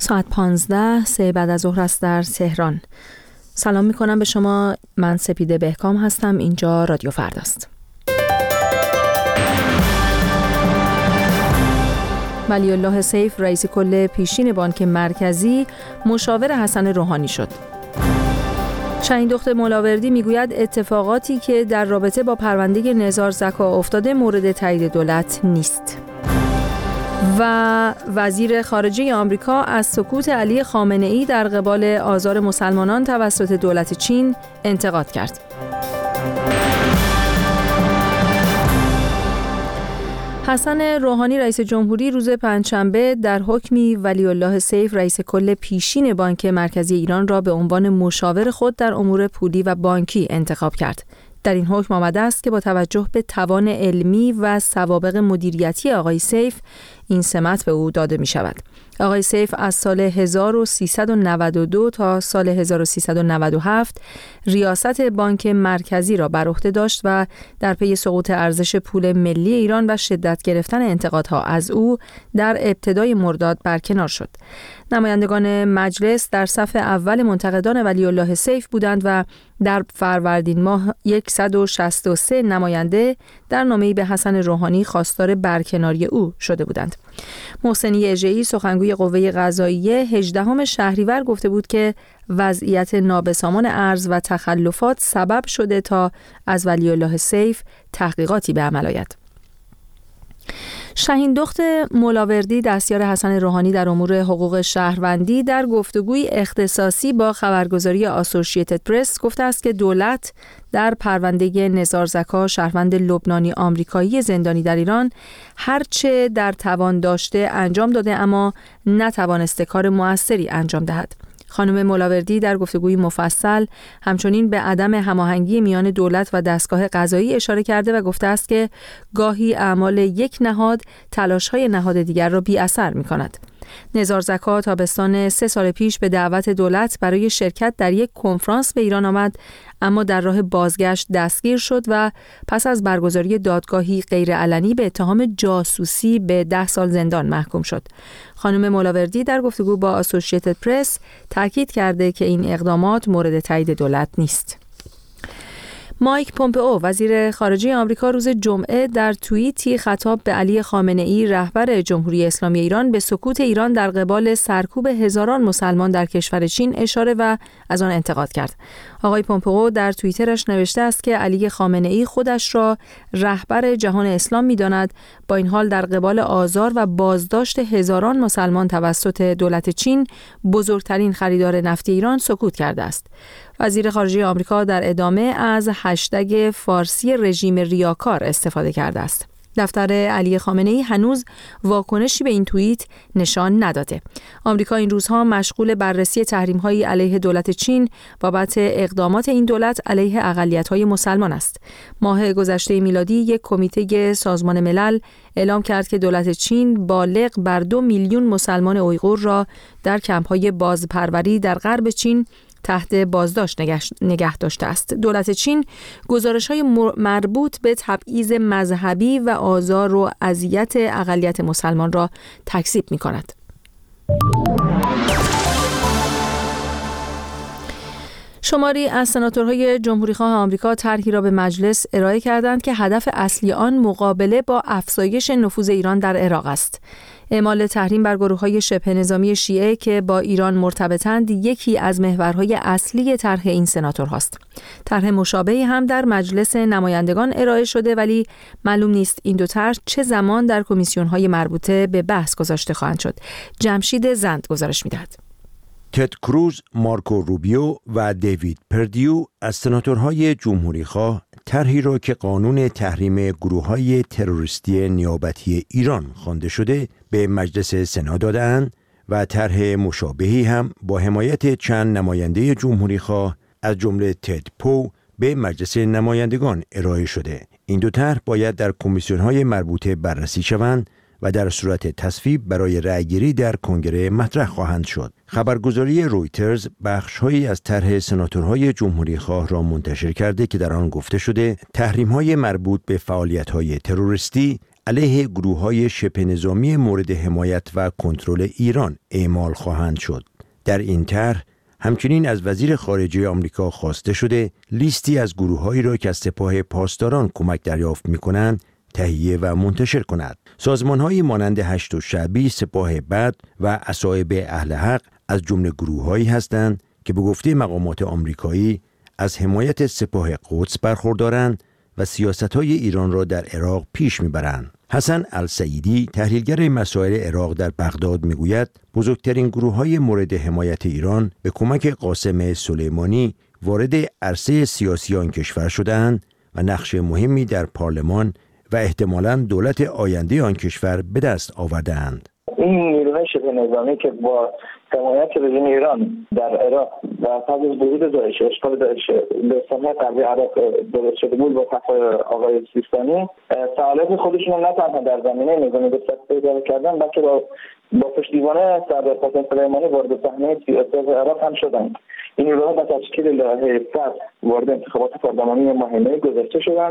ساعت 15 3 بعد از ظهر است در تهران. سلام میکنم به شما. من سپیده بهکام هستم. اینجا رادیو فرداست. ولی الله سیف رئیس کل پیشین بانک مرکزی مشاور حسن روحانی شد. شاهین دخت ملاوردی میگوید اتفاقاتی که در رابطه با پرونده نزار زکا افتاده مورد تایید دولت نیست. و وزیر خارجه آمریکا از سکوت علی خامنه‌ای در قبال آزار مسلمانان توسط دولت چین انتقاد کرد. حسن روحانی رئیس جمهوری روز پنجشنبه در حکمی ولی الله سیف رئیس کل پیشین بانک مرکزی ایران را به عنوان مشاور خود در امور پولی و بانکی انتخاب کرد. در این حکم آمده است که با توجه به توان علمی و سوابق مدیریتی آقای سیف این سمت به او داده می شود. آقای سیف از سال 1392 تا سال 1397 ریاست بانک مرکزی را بر عهده داشت و در پی سقوط ارزش پول ملی ایران و شدت گرفتن انتقادها از او در ابتدای مرداد برکنار شد. نمایندگان مجلس در صف اول منتقدان ولی الله سیف بودند و در فروردین ماه 163 نماینده در نامه‌ای به حسن روحانی خواستار برکناری او شده بودند. محسنی اژه‌ای سخنگوی قوه قضاییه 18 شهریور گفته بود که وضعیت نابسامان ارز و تخلفات سبب شده تا از ولی الله سیف تحقیقاتی به عمل آید. شاهین دخت ملاوردی دستیار حسن روحانی در امور حقوق شهروندی در گفتگوی اختصاصی با خبرگزاری آسوشییتد پرس گفته است که دولت در پرونده نزار زکا شهروند لبنانی آمریکایی زندانی در ایران هرچه در توان داشته انجام داده اما نتوانسته کار موثری انجام دهد. خانم ملاوردی در گفتگوی مفصل همچنین به عدم هماهنگی میان دولت و دستگاه قضایی اشاره کرده و گفته است که گاهی اعمال یک نهاد تلاش‌های نهاد دیگر را بی اثر می‌کند. نزار زکا تابستان 3 سال پیش به دعوت دولت برای شرکت در یک کنفرانس به ایران آمد اما در راه بازگشت دستگیر شد و پس از برگزاری دادگاهی غیرعلنی به اتهام جاسوسی به 10 سال زندان محکوم شد. خانم ملاوردی در گفتگو با آسوشییتد پرس تاکید کرده که این اقدامات مورد تایید دولت نیست. مایک پومپئو وزیر خارجه آمریکا روز جمعه در توییتی خطاب به علی خامنه‌ای رهبر جمهوری اسلامی ایران به سکوت ایران در قبال سرکوب هزاران مسلمان در کشور چین اشاره و از آن انتقاد کرد. آقای پومپئو در توییترش نوشته است که علی خامنه‌ای خودش را رهبر جهان اسلام می‌داند، با این حال در قبال آزار و بازداشت هزاران مسلمان توسط دولت چین بزرگترین خریدار نفت ایران سکوت کرده است. وزیر خارجه آمریکا در ادامه از هشتگ فارسی رژیم ریاکار استفاده کرده است. دفتر علی خامنه‌ای هنوز واکنشی به این توییت نشان نداده. آمریکا این روزها مشغول بررسی تحریم‌های علیه دولت چین بابت اقدامات این دولت علیه اقلیت‌های مسلمان است. ماه گذشته میلادی یک کمیته سازمان ملل اعلام کرد که دولت چین بالغ بر 2 میلیون مسلمان اویغور را در کمپ‌های بازپروری در غرب چین تحت بازداشت نگه داشته است. دولت چین گزارش‌های مربوط به تبعیض مذهبی و آزار و اذیت اقلیت مسلمان را تکذیب می‌کند. شماری از سناتورهای جمهوری‌خواه آمریکا طرحی را به مجلس ارائه کردند که هدف اصلی آن مقابله با افزایش نفوذ ایران در عراق است. اعمال تحریم بر گروه‌های شبه نظامی شیعه که با ایران مرتبطند یکی از محورهای اصلی طرح این سناتورهاست. طرح مشابهی هم در مجلس نمایندگان ارائه شده ولی معلوم نیست این دو طرح چه زمان در کمیسیون‌های مربوطه به بحث گذاشته خواهند شد. جمشید زند گزارش می‌دهد. تد کروز، مارکو روبیو و دیوید پردیو از سناتورهای جمهوری‌خواه طرحی را که قانون تحریم گروه‌های تروریستی نیابتی ایران خوانده شده به مجلس سنا داده‌اند و طرح مشابهی هم با حمایت چند نماینده جمهوری‌خواه از جمله تد پو به مجلس نمایندگان ارائه شده. این دو طرح باید در کمیسیون‌های مربوطه بررسی شوند و در صورت تصویب برای رأیگیری در کنگره مطرح خواهند شد. خبرگزاری رویترز بخش‌هایی از طرح سناتورهای جمهوری‌خواه را منتشر کرده که در آن گفته شده تحریم‌های مربوط به فعالیت‌های تروریستی علیه گروه‌های شبه نظامی مورد حمایت و کنترل ایران اعمال خواهند شد. در این طرح همچنین از وزیر خارجه آمریکا خواسته شده لیستی از گروه‌هایی را که از سپاه پاسداران کمک دریافت می‌کنند تهیه و منتشر کند. سازمان‌هایی مانند هشت الشعبی، سپاه بد و اصائب اهل حق از جمله گروه‌هایی هستند که به گفته مقامات آمریکایی از حمایت سپاه قدس برخوردارند و سیاست‌های ایران را در عراق پیش می‌برند. حسن السعیدی، تحلیلگر مسائل عراق در بغداد می‌گوید بزرگترین گروه‌های مورد حمایت ایران به کمک قاسم سلیمانی وارد عرصه سیاسی آن کشور شدند و نقش مهمی در پارلمان و احتمالاً دولت آینده آن کشور به دست آورده‌اند. این نیروهای شبه نظامی که با حمایت رژیم ایران در عراق و پس از ورود داعش، اشغال داعش به ساحل غربی عراق درست شده بود با فتح آقای سیستانی، فعالیت خودشون نه تنها در زمینه نظامی به سطح پیدا کردن، بلکه با پشتیبانی سردار قاسم سلیمانی وارد صحنه سیاسی عراق هم شدند. این نیروها با تشکیل لایحه فتح وارد انتخابات پارلمانی ماهانه گذشته شدند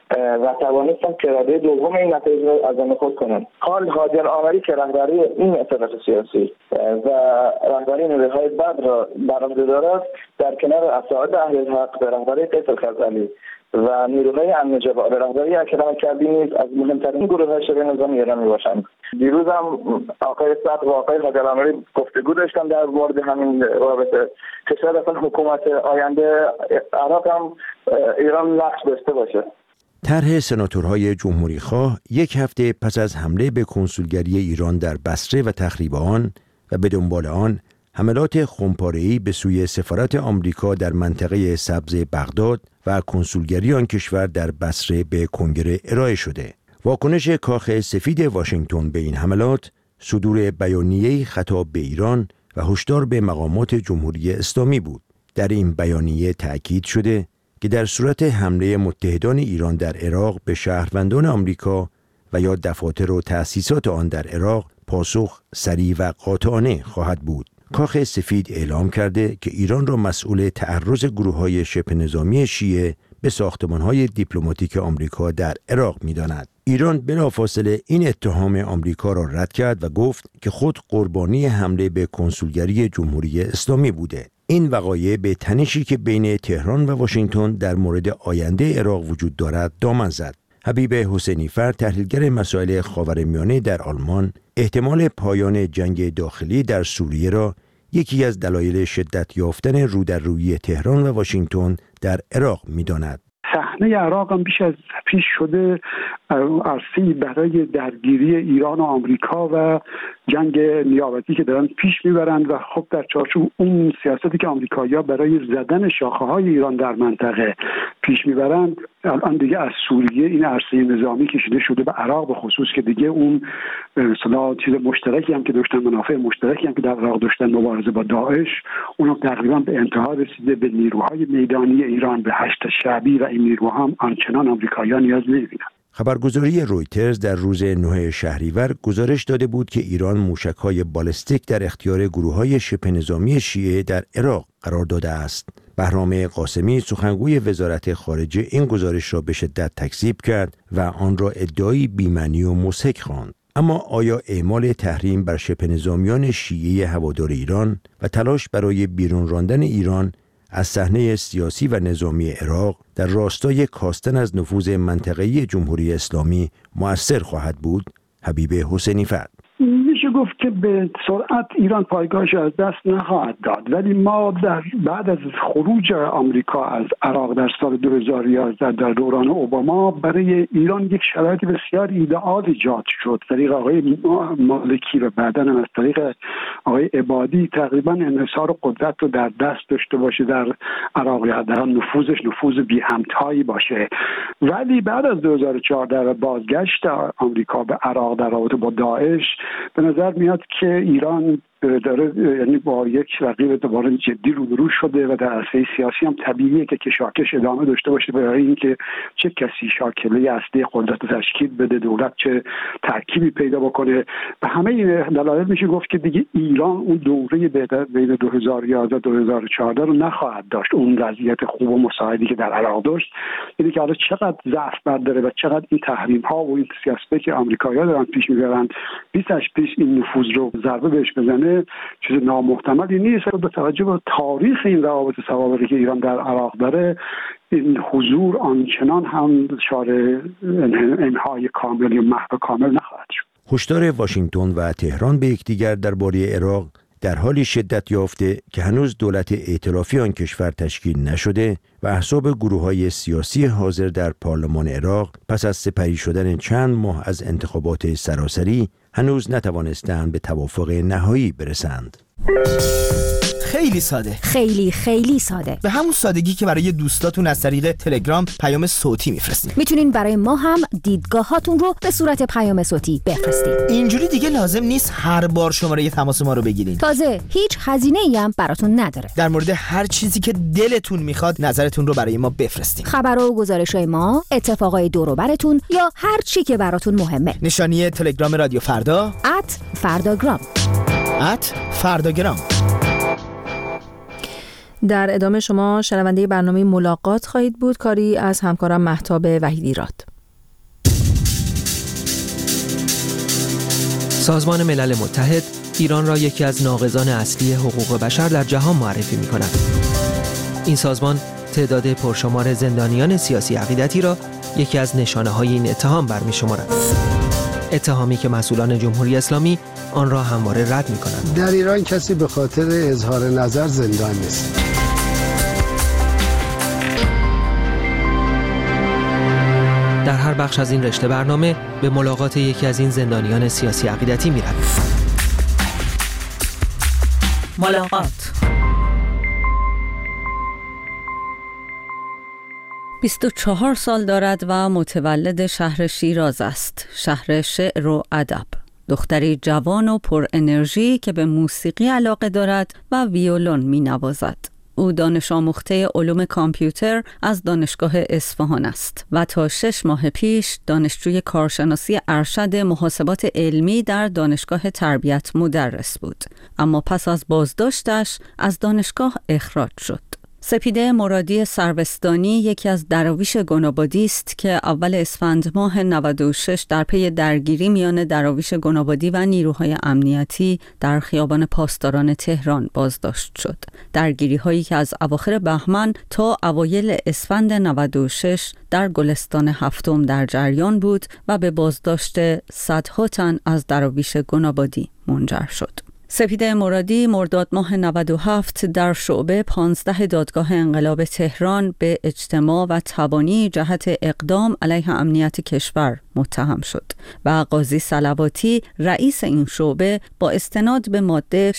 و توانستند که رده دوم این نتایج را از آن خود کنند. حال هادی العامری که رهبری این ائتلاف سیاسی و رهبری نیروهای بد را بر عهده دارد، در کنار اصحاب اهل الحق به رهبری قیس الخزعلی و نیروهای امن جبهه به رهبری اکرم کبی نیز از مهمترین گروه‌های شبه نظامی ایران میباشند. دیروز هم آقای صدر و آقای هادی العامری گفتگو داشتن در مورد همین رابطه که شاید اصلا حکومت آینده عراق هم ایران نقش داشته باشه. طرح سناتورهای جمهوری‌خواه یک هفته پس از حمله به کنسولگری ایران در بصره و تخریب آن و به دنبال آن حملات خمپاره‌ای به سوی سفارت آمریکا در منطقه سبز بغداد و کنسولگری آن کشور در بصره به کنگره ارائه شده. واکنش کاخ سفید واشنگتن به این حملات، صدور بیانیه‌ای خطاب به ایران و هشدار به مقامات جمهوری اسلامی بود. در این بیانیه تأکید شده که در صورت حمله متحدان ایران در عراق به شهروندان آمریکا و یا دفاتر و تأسیسات آن در عراق پاسخ سریع و قاطعانه خواهد بود. کاخ سفید اعلام کرده که ایران را مسئول تعرض گروه‌های شبه نظامی شیعه به ساختمان‌های دیپلماتیک آمریکا در عراق می‌داند. ایران بلافاصله این اتهام آمریکا را رد کرد و گفت که خود قربانی حمله به کنسولگری جمهوری اسلامی بوده. این وقایع به تنشی که بین تهران و واشنگتن در مورد آینده عراق وجود دارد دامن زد. حبیب حسینیفر، تحلیلگر مسائل خاورمیانه در آلمان، احتمال پایان جنگ داخلی در سوریه را یکی از دلایل شدت یافتن رودررویی تهران و واشنگتن در عراق می‌داند. صحنه عراق هم بیش از پیش شده عرصه‌ای برای درگیری ایران و آمریکا و جنگ نیابتی که دارن پیش میبرند و خب در چارچوب اون سیاستی که آمریکایی‌ها برای زدن شاخه‌های ایران در منطقه پیش میبرند، الان دیگه از سوریه این عرصه نظامی کشیده شده به عراق به خصوص که دیگه اون مثلا چیز مشترکی هم که داشتن، منافع مشترکی هم که در عراق داشتن، مبارزه با داعش، اونم تقریبا به انتها رسیده. به نیروهای میدانی ایران، به هشت شعبی و این نیروها هم آنچنان آمریکایی‌ها نیاز نمی‌بینن. خبرگزاری رویترز در روز 9 شهریور گزارش داده بود که ایران موشک‌های بالستیک در اختیار گروه‌های شبه نظامی شیعه در عراق قرار داده است. بهرام قاسمی، سخنگوی وزارت خارجه، این گزارش را به شدت تکذیب کرد و آن را ادعایی بی‌معنی و مضحک خواند. اما آیا اعمال تحریم بر شبه نظامیان شیعه هوادار ایران و تلاش برای بیرون راندن ایران از صحنه سیاسی و نظامی عراق در راستای کاستن از نفوذ منطقه‌ای جمهوری اسلامی مؤثر خواهد بود؟ حبیب حسینیفر: میشه گفت که به سرعت ایران پایگاهش از دست نخواهد داد، ولی ما بعد از خروج آمریکا از عراق در سال 2011 در دوران اوباما برای ایران یک شرایط بسیار ایدئال ایجاد شد. طریق آقای مالکی و بعداً هم از طریق آقای عبادی تقریبا انحصار قدرت رو در دست داشته باشه در عراق، یا حداقل نفوذش نفوذ بی همتایی باشه. ولی بعد از 2014 و بازگشت آمریکا به عراق در رابطه با داعش، به نظر میاد که ایران داره یعنی با یک رقیب دوباره جدی روبرو شده و در عرصه سیاسی هم طبیعیه که کشاکش ادامه داشته باشه برای اینکه چه کسی شاکله اصلی قدرت تشکیل بده، دولت چه ترکیبی پیدا بکنه. به همه این دلایل میشه گفت که دیگه ایران اون دوره بین 2011 2014 رو نخواهد داشت، اون وضعیت خوب و مساعدی که در عراق داشت. یعنی که حالا چقدر ضعف برداره و چقدر این تحریم ها و این سیاستی که آمریکایی‌ها دارن پیش میبرن بیشتر پیش این نفوذ رو ضربه بهش بزنه چیز نامحتملی نیست. با توجه به تاریخ این روابط سوابقی که ایران در عراق داره، این حضور آنچنان هم دچار انهای کامل یا محو کامل نخواهد شد. هشدار واشنگتن و تهران به یکدیگر درباره عراق در حالی شدت یافته که هنوز دولت ائتلافی آن کشور تشکیل نشده و احزاب گروه‌های سیاسی حاضر در پارلمان عراق پس از سپری شدن چند ماه از انتخابات سراسری هنوز نتوانستند به توافق نهایی برسند. خیلی ساده، خیلی ساده، به همون سادگی که برای دوستاتون از طریق تلگرام پیام صوتی میفرستید. میتونین برای ما هم دیدگاهاتون رو به صورت پیام صوتی بفرستید. اینجوری دیگه لازم نیست هر بار شماره تماس ما رو بگیرین. تازه هیچ هزینه‌ای هم براتون نداره. در مورد هر چیزی که دلتون میخواد نظرتون رو برای ما بفرستین. خبرها و گزارش‌های ما، اتفاقای دور و براتون یا هر چی که براتون مهمه. نشانی تلگرام رادیو فردا @فرداگرام. @فرداگرام. در ادامه شما شنونده برنامه ملاقات خواهید بود، کاری از همکارم مهتاب وحیدیراد. سازمان ملل متحد ایران را یکی از ناقضان اصلی حقوق بشر در جهان معرفی می‌کند. این سازمان تعداد پرشمار زندانیان سیاسی عقیدتی را یکی از نشانه‌های این اتهام برمی‌شمارد. اتهامی که مسئولان جمهوری اسلامی آن را همواره رد می‌کنند. در ایران کسی به خاطر اظهار نظر زندان نیست. در هر بخش از این رشته برنامه به ملاقات یکی از این زندانیان سیاسی عقیدتی می‌رویم. ملاقات 24 سال دارد و متولد شهر شیراز است، شهر شعر و ادب. دختری جوان و پر انرژی که به موسیقی علاقه دارد و ویولون می نوازد. او دانش آموخته علوم کامپیوتر از دانشگاه اصفهان است و تا 6 ماه پیش دانشجوی کارشناسی ارشد محاسبات علمی در دانشگاه تربیت مدرس بود، اما پس از بازداشتش از دانشگاه اخراج شد. سپیده مرادی سروستانی یکی از دراویش گنابادی است که اول اسفند ماه 96 در پی درگیری میان دراویش گنابادی و نیروهای امنیتی در خیابان پاسداران تهران بازداشت شد. درگیری هایی که از اواخر بهمن تا اوایل اسفند 96 در گلستان هفتم در جریان بود و به بازداشت صدها تن از دراویش گنابادی منجر شد. سپیده مرادی مرداد ماه 97 در شعبه 15 دادگاه انقلاب تهران به اجتماع و تبانی جهت اقدام علیه امنیت کشور متهم شد و قاضی صلواتی رئیس این شعبه با استناد به ماده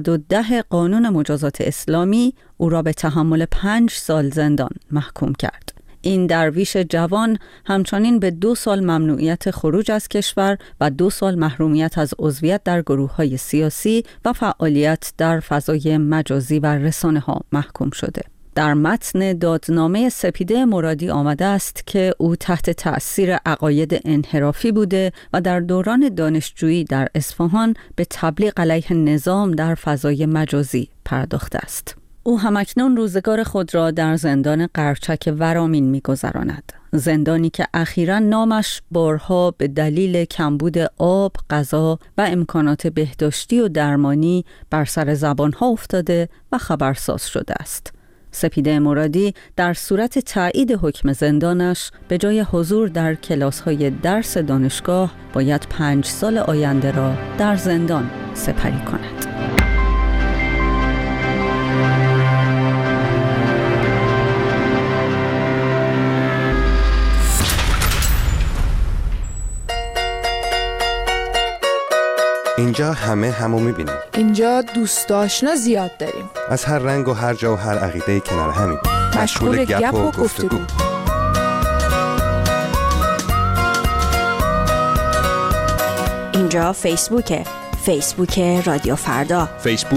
610 قانون مجازات اسلامی او را به تحمل 5 سال زندان محکوم کرد. این درویش جوان همچنین به 2 سال ممنوعیت خروج از کشور و 2 سال محرومیت از عضویت در گروه‌های سیاسی و فعالیت در فضای مجازی و رسانه‌ها محکوم شده. در متن دادنامه سپیده مرادی آمده است که او تحت تأثیر عقاید انحرافی بوده و در دوران دانشجویی در اصفهان به تبلیغ علیه نظام در فضای مجازی پرداخته است. او همکنون روزگار خود را در زندان قرچک ورامین می‌گذراند. زندانی که اخیراً نامش بارها به دلیل کمبود آب، غذا و امکانات بهداشتی و درمانی بر سر زبانها افتاده و خبرساز شده است. سپیده مرادی در صورت تایید حکم زندانش به جای حضور در کلاس‌های درس دانشگاه باید 5 سال آینده را در زندان سپری کند. اینجا همه همو میبینیم. اینجا دوست آشنا زیاد داریم. از هر رنگ و هر جا و هر عقیده کنار همین. مشغول گپ و گفتگو. اینجا فیسبوکه. فیسبوک رادیو فردا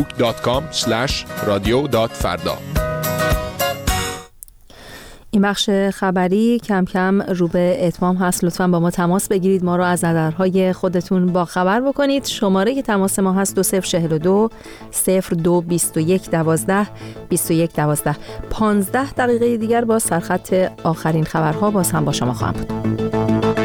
facebook.com/radio.farda. این بخش خبری کم کم رو به اتمام هست. لطفاً با ما تماس بگیرید، ما رو از نظرهای خودتون با خبر بکنید. شماره تماس ما هست 2042 02 21 12 21 12. 15 دقیقه دیگر با سرخط آخرین خبرها باز هم با شما خواهم بود.